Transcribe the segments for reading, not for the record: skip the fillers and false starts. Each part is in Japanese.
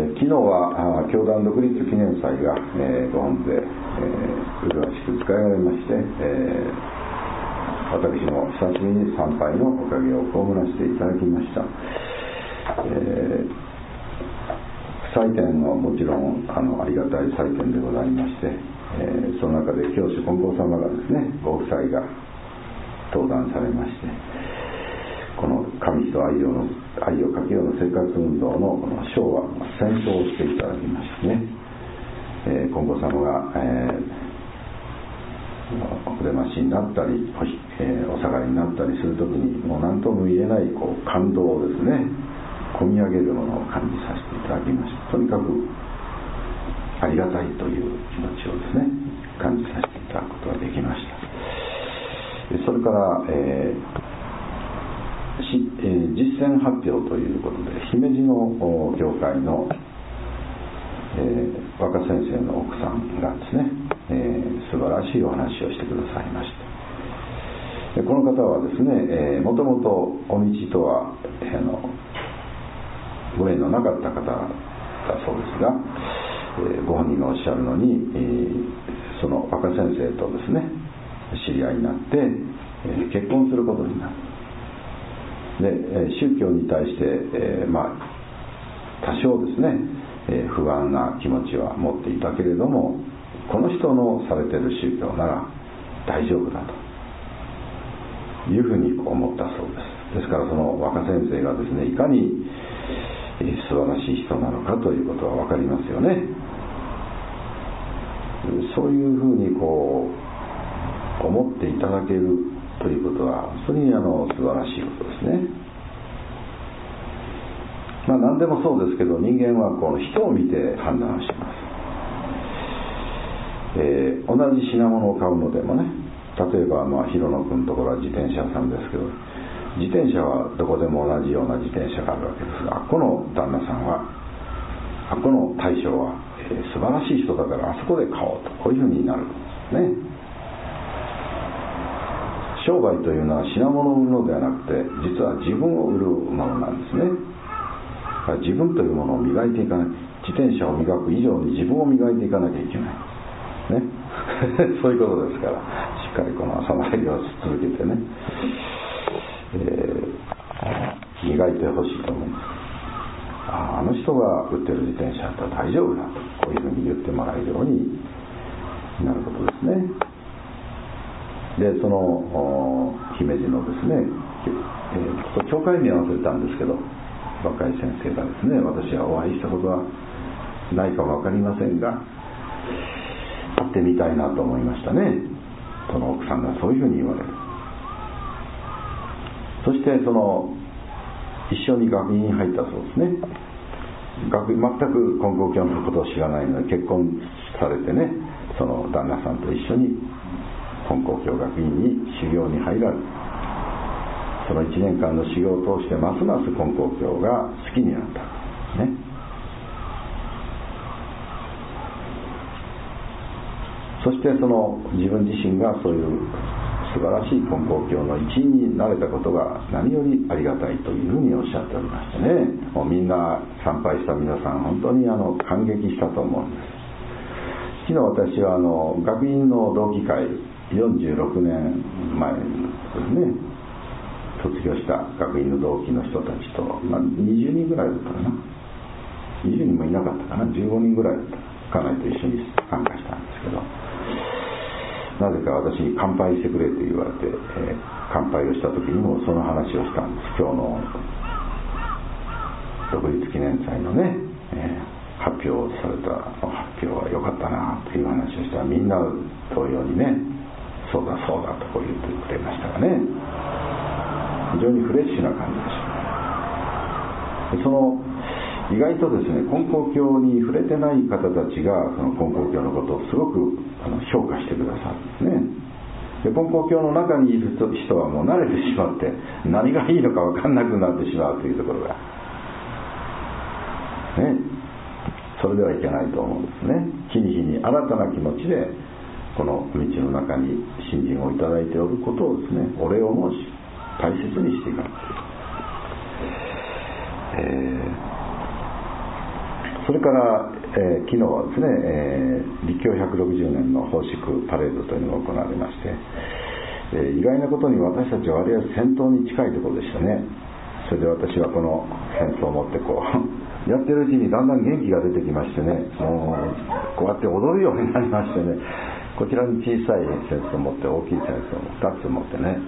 昨日は教団独立記念祭が、ご本で、麗しく使われまして、私も久しぶりに参拝のおかげを被らせていただきました。祭典はもちろんありがたい祭典でございまして、その中で教主金光様がですね、ご夫妻が登壇されまして、この神と愛をかけようの生活運動のこの章は先頭をしていただきましてね、金光様が、お出ましになったり、お下がりになったりするときにもう何とも言えないこう感動をですね、込み上げるものを感じさせていただきました。とにかくありがたいという気持ちをですね、感じさせていただくことができました。それから、実践発表ということで、姫路の教会の、若先生の奥さんがですね、素晴らしいお話をしてくださいました。この方はですね、もともとお道とはご縁のなかった方だそうですが、ご本人がおっしゃるのに、その若先生とですね知り合いになって、結婚することになる。で、宗教に対して、多少ですね、不安な気持ちは持っていたけれども、この人のされている宗教なら大丈夫だというふうに思ったそうです。ですからその若先生がですね、いかに素晴らしい人なのかということは分かりますよね。そういうふうに思っていただけるということは本当に素晴らしいことですね。何でもそうですけど、人間はこの人を見て判断をします。同じ品物を買うのでもね、例えば広野君のところは自転車屋さんですけど、自転車はどこでも同じような自転車があるわけですが、この旦那さんは、この大将は、素晴らしい人だからあそこで買おうと、こういうふうになるんですね。商売というのは品物を売るのではなくて、実は自分を売るものなんですね。自分というものを磨いていかない。自転車を磨く以上に自分を磨いていかなきゃいけないね。そういうことですから、しっかりこの朝参りを続けてね、磨いてほしいと思います。あの人が売ってる自転車だったら大丈夫だと、こういうふうに言ってもらえるようになることですね。で、その姫路のですね、教会名は忘れたんですけど、若い先生がですね、私はお会いしたことはないかも分かりませんが、会ってみたいなと思いましたね。その奥さんがそういうふうに言われる。そして一緒に学院に入ったそうですね。全く金光教のことを知らないので、結婚されてね、その旦那さんと一緒に金光教学院に修行に入られる。その1年間の修行を通してますます金光教が好きになったね。そして自分自身がそういう素晴らしい金光教の一員になれたことが何よりありがたいというふうにおっしゃっておりましてね、もうみんな参拝した皆さん本当に感激したと思うんです。昨日私は学院の同期会46年前ですね、卒業した学院の同期の人たちと、20人ぐらいだったかな、20人もいなかったかな、15人ぐらいだった家内と一緒に参加したんですけど、なぜか私に乾杯してくれと言われて、乾杯をした時にもその話をしたんです。今日の独立記念祭のね、発表された発表は良かったなという話をしたら、みんな同様にね、そうだそうだとこう言ってくれましたがね、非常にフレッシュな感じでした。意外とですね、金光教に触れてない方たちがその金光教のことをすごく評価してくださるんですね。で、金光教の中にいる人はもう慣れてしまって、何がいいのか分かんなくなってしまうというところがね、それではいけないと思うんですね。日に日に新たな気持ちでこの道の中に信心をいただいておることをですね、お礼を申し大切にしていかなければ。 それから、昨日はですね、立教160年の奉祝パレードというのが行われまして、意外なことに私たちは割合戦闘に近いところでしたね。それで私はこの戦争を持ってこうやってるうちにだんだん元気が出てきましてね、もうこうやって踊るようになりましてね、こちらに小さい扇子を持って大きい扇子を2つ持ってね、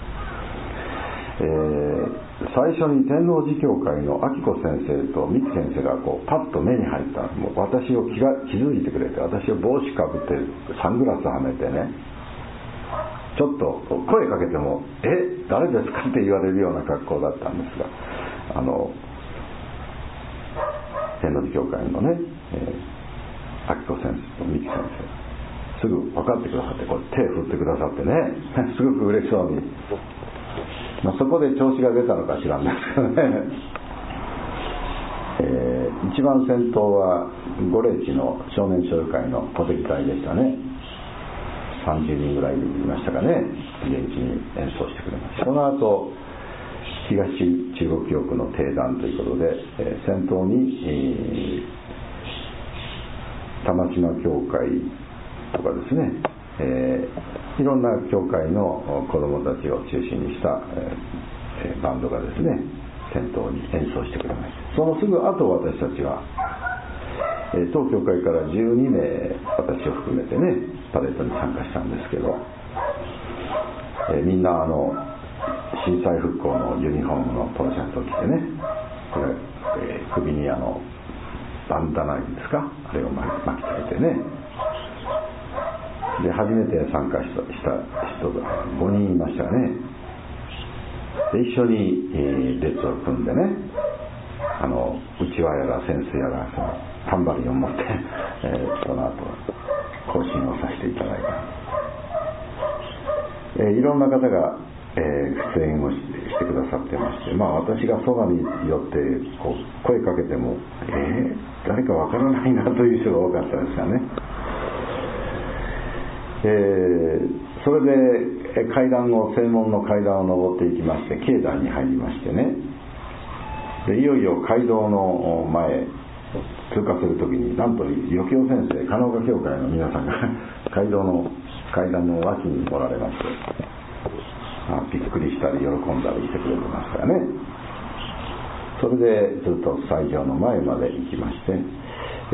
最初に天王寺教会の明子先生と三木先生がこうパッと目に入った。もう私を気づいてくれて、私を帽子かぶってサングラスはめてね、ちょっと声かけても誰ですかって言われるような格好だったんですが、天王寺教会のね、明子先生と三木先生すぐ分かってくださって、こう手振ってくださってねすごく嬉しそうに、そこで調子が出たのか知らんですけどね、一番先頭は五霊地の少年少女会の鼓笛隊でしたね。30人ぐらいいましたかね、元気に演奏してくれました。その後東中国教区の定団ということで、先頭に、玉島教会とかですね、いろんな教会の子どもたちを中心にした、バンドがですね先頭に演奏してくれました。そのすぐ後私たちは、当教会から12名私を含めてねパレードに参加したんですけど、みんな震災復興のユニフォームのポロシャツを着てね、これ、首にバンダナですか、あれを巻きつけてね、で初めて参加した人が5人いましたね。で一緒に、列を組んでね、うちわやら扇子やらタンバリンを持って、その後行進をさせていただいた、いろんな方が、出演をしてくださってまして、私がそばに寄ってこう声かけても誰かわからないなという人が多かったですがね、それで正門の階段を上っていきまして境内に入りましてね、でいよいよ街道の前通過するときに、なんと余興先生、加納岡教会の皆さんが階段の脇におられまして、びっくりしたり喜んだりしてくれてましたよね。それでずっと斎場の前まで行きまして、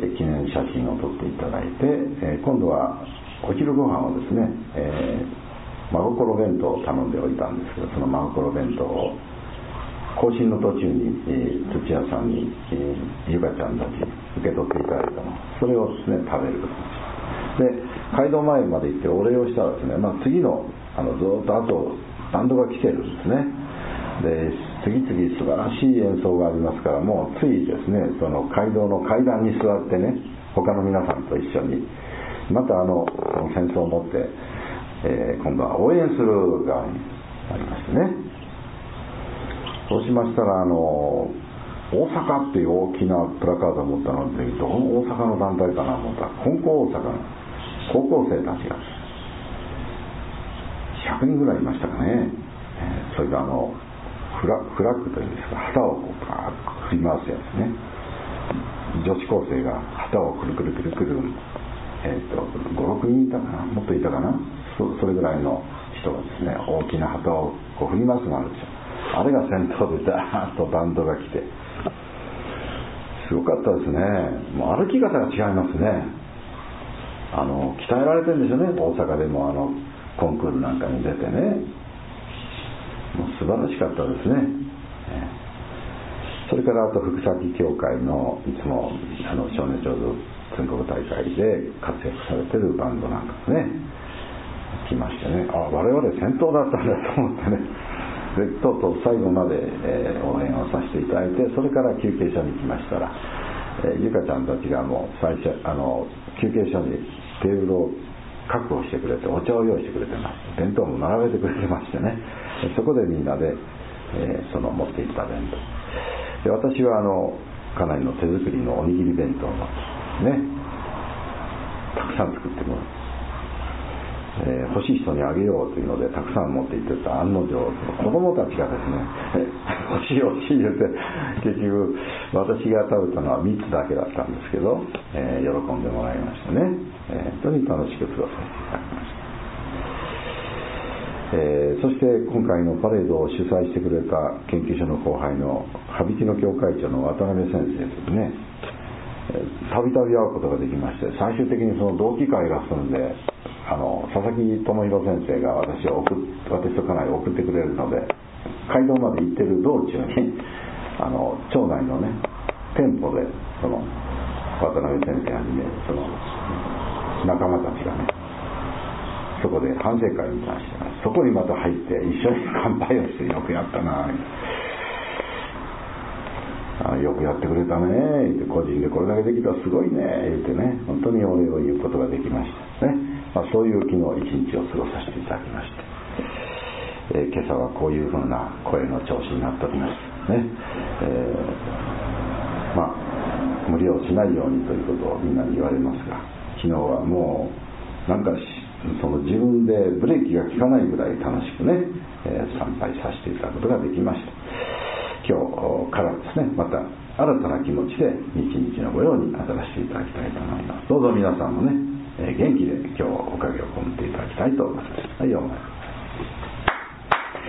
記念写真を撮っていただいて、今度はお昼ご飯をですね、真心弁当を頼んでおいたんですけど、その真心弁当を行進の途中に、土屋さんに、ゆかちゃんたち受け取っていただいたの、それをですね食べることにしました。で街道前まで行ってお礼をしたらですね、次のずっと後バンドが来てるんですね。で次々素晴らしい演奏がありますから、もうついですねその街道の階段に座ってね、他の皆さんと一緒にまた戦争を持って、今度は応援する側になりましてね、そうしましたら大阪っていう大きなプラカードを持ったので、どこの大阪の団体かなと思ったら、金光大阪の高校生たちが100人ぐらいいましたかね。それがフラッグというんですか、旗をこうパーッと振り回すやつね。女子高生が旗をくるくるくるくる、5、6人いたかな、もっといたかな、それぐらいの人がですね、大きな旗をこう振り回すのなんですよ。あれが先頭でダーッとバンドが来て、すごかったですね。もう歩き方が違いますね。鍛えられてるんですよね。大阪でもコンクールなんかに出てね、もう素晴らしかったですね。それからあと福崎教会のいつも少年少女全国大会で活躍されてるバンドなんかね来ましてね、我々先頭だったんだと思ってね、でとうとう最後まで、応援をさせていただいて、それから休憩所に来ましたら、ゆかちゃんたちがもう最初休憩所にテーブルを確保してくれて、お茶を用意してくれてます。弁当も並べてくれてましてね、そこでみんなで、その持っていった弁当で、私はかなりの手作りのおにぎり弁当をねたくさん作ってもら欲しい人にあげようというのでたくさん持って行ってた案の定子供たちがですね欲しい欲しい言って結局私が食べたのは3つだけだったんですけど、喜んでもらいましたね。本当に楽しく過ごさせていただきました。そして今回のパレードを主催してくれた研究所の後輩の羽曳野教会長の渡辺先生ですね、たびたび会うことができまして、最終的にその同期会が済んで佐々木智弘先生が私と家内を送ってくれるので、街道まで行ってる道中に町内のね店舗でその渡辺先生はじめその仲間たちがねそこで反省会に関してます。そこにまた入って一緒に乾杯をしてよくやったなよくやってくれたねって個人でこれだけできたらすごいね言ってね本当にお礼を言うことができましたね。そういう昨日一日を過ごさせていただきまして、今朝はこういうふうな声の調子になっておりますね。無理をしないようにということをみんなに言われますが、昨日はもうなんかその自分でブレーキが効かないぐらい楽しくね、参拝させていただくことができました。今日からですねまた新たな気持ちで日々のご用に当たらせていただきたいと思います。どうぞ皆さんもね元気で今日おかげを込めていただきたいと思います。はい、お願いします。